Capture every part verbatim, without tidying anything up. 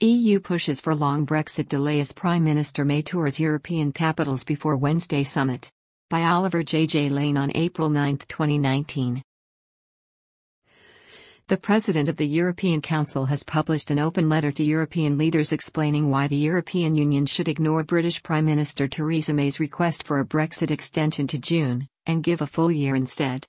E U pushes for long Brexit delay as Prime Minister May tours European capitals before Wednesday summit. By Oliver J. J. Lane on April ninth, twenty nineteen. The President of the European Council has published an open letter to European leaders explaining why the European Union should ignore British Prime Minister Theresa May's request for a Brexit extension to June, and give a full year instead.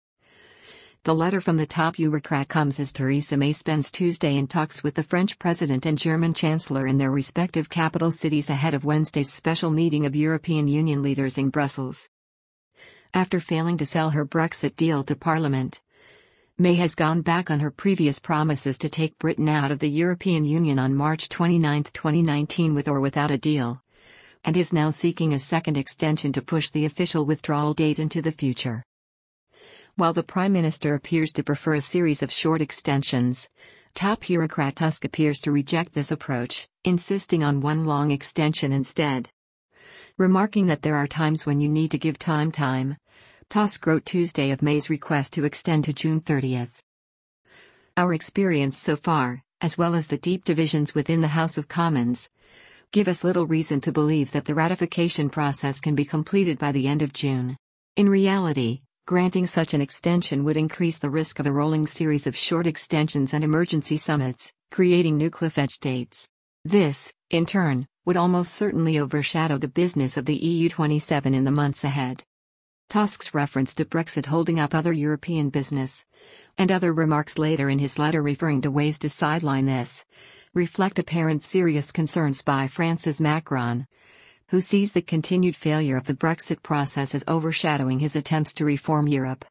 The letter from the top bureaucrat comes as Theresa May spends Tuesday in talks with the French President and German Chancellor in their respective capital cities ahead of Wednesday's special meeting of European Union leaders in Brussels. After failing to sell her Brexit deal to Parliament, May has gone back on her previous promises to take Britain out of the European Union on March twenty-ninth, twenty nineteen with or without a deal, and is now seeking a second extension to push the official withdrawal date into the future. While the Prime Minister appears to prefer a series of short extensions, top bureaucrat Tusk appears to reject this approach, insisting on one long extension instead. Remarking that there are times when you need to give time time, Tusk wrote Tuesday of May's request to extend to June thirtieth. Our experience so far, as well as the deep divisions within the House of Commons, give us little reason to believe that the ratification process can be completed by the end of June. In reality, granting such an extension would increase the risk of a rolling series of short extensions and emergency summits, creating new cliff-edge dates. This, in turn, would almost certainly overshadow the business of the E U twenty-seven in the months ahead. Tusk's reference to Brexit holding up other European business, and other remarks later in his letter referring to ways to sideline this, reflect apparent serious concerns by France's Macron, who sees the continued failure of the Brexit process as overshadowing his attempts to reform Europe.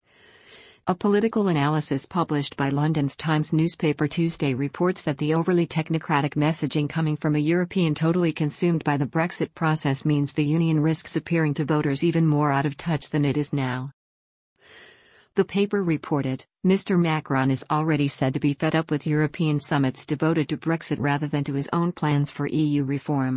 A political analysis published by London's Times newspaper Tuesday reports that the overly technocratic messaging coming from a European totally consumed by the Brexit process means the Union risks appearing to voters even more out of touch than it is now. The paper reported, Mister Macron is already said to be fed up with European summits devoted to Brexit rather than to his own plans for E U reform.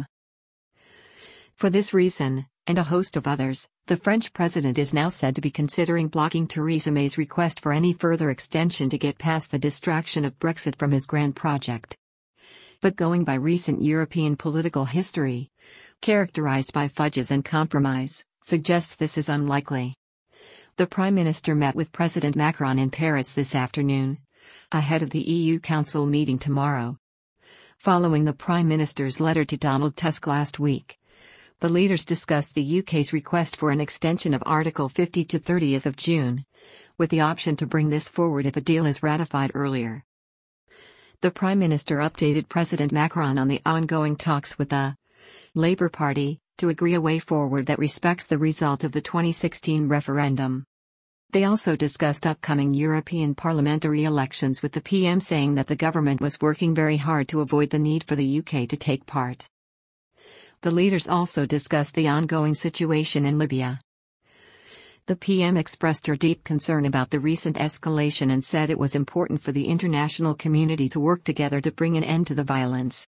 For this reason, and a host of others, the French president is now said to be considering blocking Theresa May's request for any further extension to get past the distraction of Brexit from his grand project. But going by recent European political history, characterized by fudges and compromise, suggests this is unlikely. The Prime Minister met with President Macron in Paris this afternoon, ahead of the E U Council meeting tomorrow. Following the Prime Minister's letter to Donald Tusk last week, the leaders discussed the U K's request for an extension of Article fifty to thirtieth of June, with the option to bring this forward if a deal is ratified earlier. The Prime Minister updated President Macron on the ongoing talks with the Labour Party to agree a way forward that respects the result of the twenty sixteen referendum. They also discussed upcoming European parliamentary elections, with the P M saying that the government was working very hard to avoid the need for the U K to take part. The leaders also discussed the ongoing situation in Libya. The P M expressed her deep concern about the recent escalation and said it was important for the international community to work together to bring an end to the violence.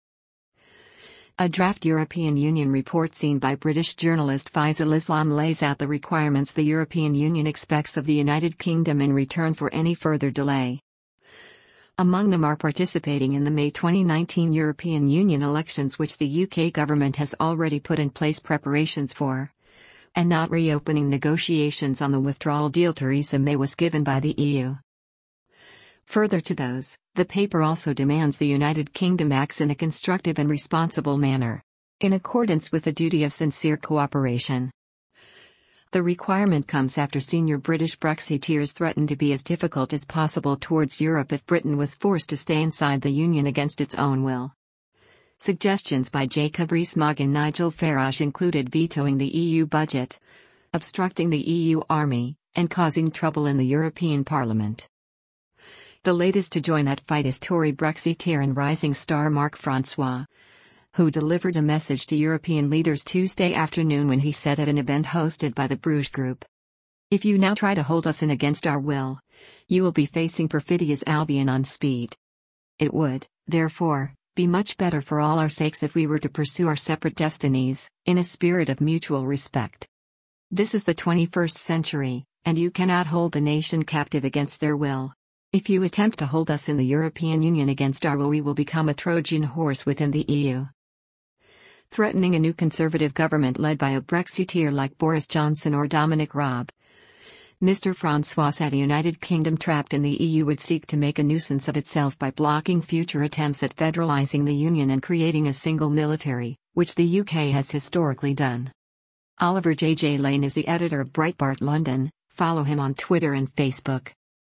A draft European Union report seen by British journalist Faisal Islam lays out the requirements the European Union expects of the United Kingdom in return for any further delay. Among them are participating in the May twenty nineteen European Union elections, which the U K government has already put in place preparations for, and not reopening negotiations on the withdrawal deal Theresa May was given by the E U. Further to those, the paper also demands the United Kingdom acts in a constructive and responsible manner, in accordance with the duty of sincere cooperation. The requirement comes after senior British Brexiteers threatened to be as difficult as possible towards Europe if Britain was forced to stay inside the Union against its own will. Suggestions by Jacob Rees-Mogg and Nigel Farage included vetoing the E U budget, obstructing the E U army, and causing trouble in the European Parliament. The latest to join that fight is Tory Brexiteer and rising star Mark Francois, who delivered a message to European leaders Tuesday afternoon when he said at an event hosted by the Bruges Group, "If you now try to hold us in against our will, you will be facing perfidious Albion on speed. It would, therefore, be much better for all our sakes if we were to pursue our separate destinies, in a spirit of mutual respect. This is the twenty-first century, and you cannot hold a nation captive against their will. If you attempt to hold us in the European Union against our will, we will become a Trojan horse within the E U. Threatening a new Conservative government led by a Brexiteer like Boris Johnson or Dominic Raab. Mister Francois said a United Kingdom trapped in the E U would seek to make a nuisance of itself by blocking future attempts at federalising the Union and creating a single military, which the U K has historically done. Oliver J J Lane is the editor of Breitbart London. Follow him on Twitter and Facebook.